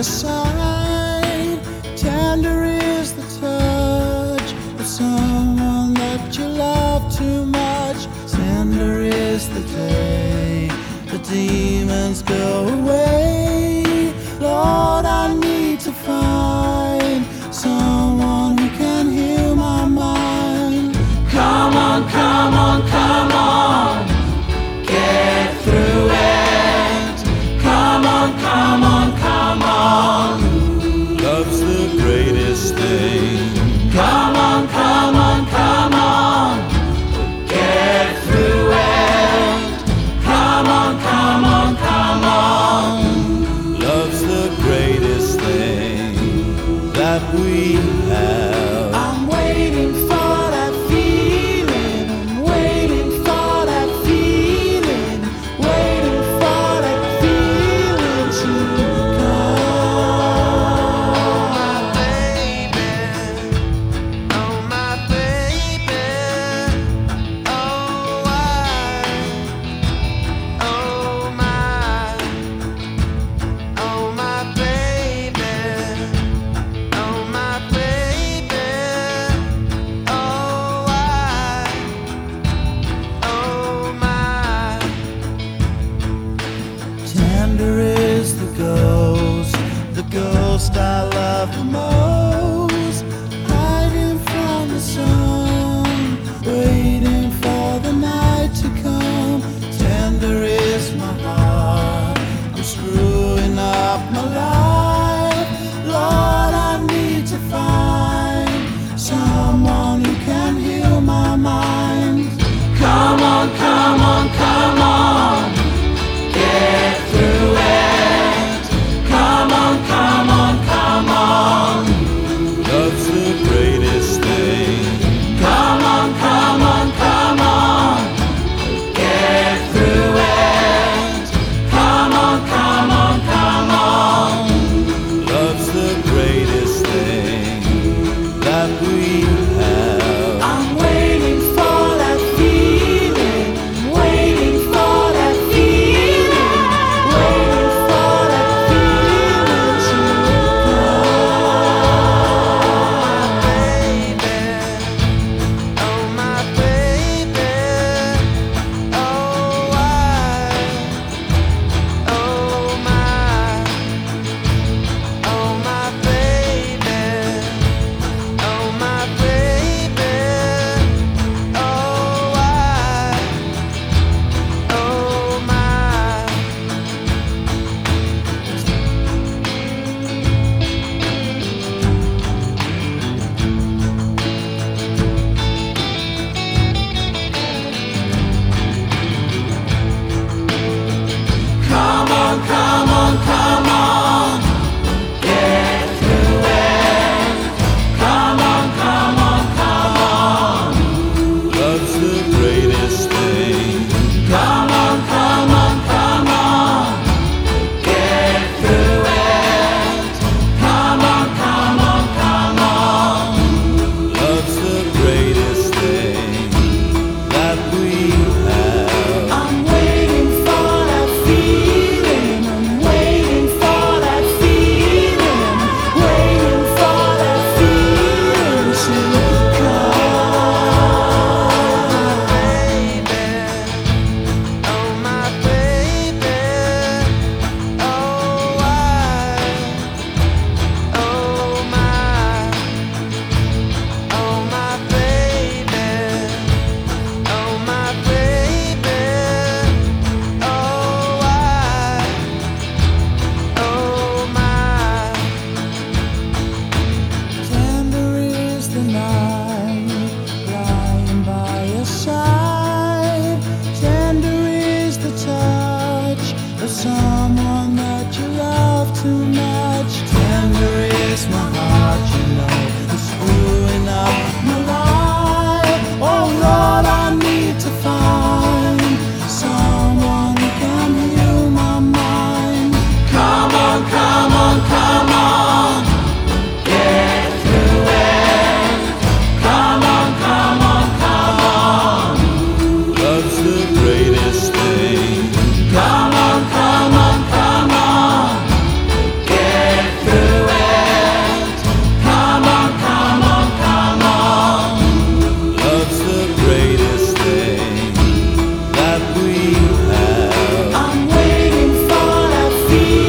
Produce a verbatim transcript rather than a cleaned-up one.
your side. Tender is the touch of someone that you love too much. Tender is the day the demons go away. Lord, I need to find someone who can heal my mind. Come on, come on, come on, get through it. Come on, come on, come on, love's the greatest thing. Come on, come on, come on, get through it. Come on, come on, come on, love's the greatest thing that we have. I'm waiting for that feeling. I'm waiting for that feeling. Waiting for that feeling to come. Baby, oh my baby, oh I, oh my, oh my baby, oh my baby, oh I, oh my. Tender is the ghost, the ghost I love the most, hiding from the sun, waiting for the night to come. Tender is my heart, I'm screwing up my life. Lord, I need to find someone who can heal my mind. Come on, come on, come on, get through it. Come on, come on, come on, love's the greatest thing. Come on, come on, come on, get through it. Come on, come on, come on, love's the greatest thing that we have. I'm waiting for that feeling. I'm waiting for that feeling. Waiting for that feeling to Oh my baby, oh I, oh my, oh my baby, oh my baby, oh I, oh my. Come on, come on, come on, get through it. Come on, come on, come on, love's the greatest thing. Come on, come on, come on, get through it. Come on, come on, come on, love's the greatest thing that we have. I'm waiting for that feeling. I'm waiting for that feeling. Waiting for that feeling to come. Oh my baby, oh I, oh my, oh my baby, oh my baby, oh I, oh my. Tender is the night, lying by your side. Tender is the touch of someone that you love too much. Tender is my heart, you know, it's screwing up my life. Oh Lord, I need to find someone who can heal my mind. Come on, come on, come on, get through it. Come on, come on, come on, love's the greatest thing. Come on, come on, come on, get feel